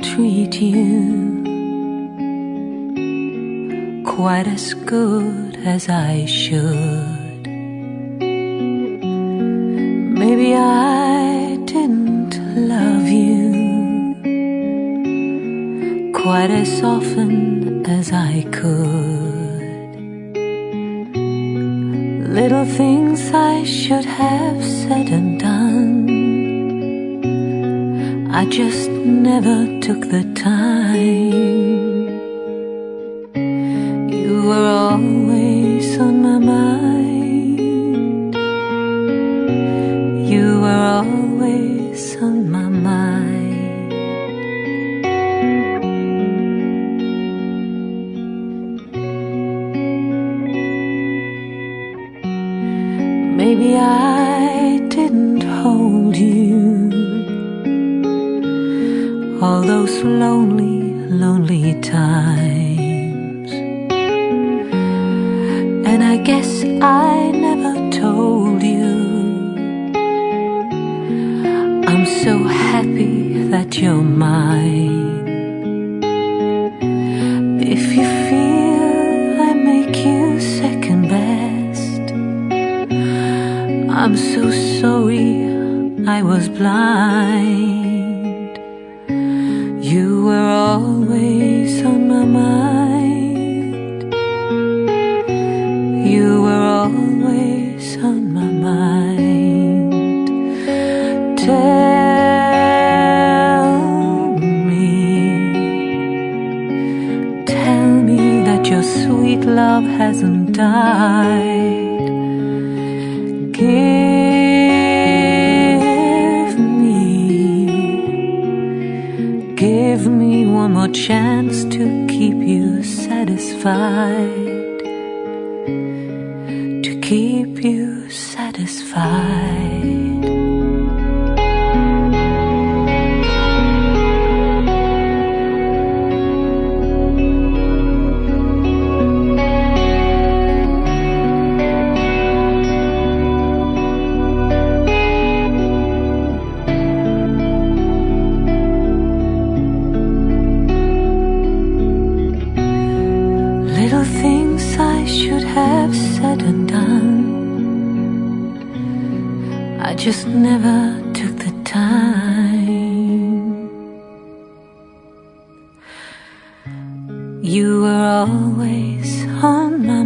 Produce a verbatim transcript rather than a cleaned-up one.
treat you quite as good as I should. Maybe I didn't love you quite as often as I could. Little things I should have said and done, I just never took the time. You were always on my mind. You were always on my mind. Maybe I didn't hold you all those lonely, lonely times, and I guess I never told you I'm so happy that you're mine. If you feel I make you second best, I'm so sorry I was blind. You were always on my mind. You were always on my mind. Tell me, tell me that your sweet love hasn't died. Give me, give me one more chance to keep you satisfied, to keep you satisfied. Little things I should have said and done, I just never took the time. You were always on my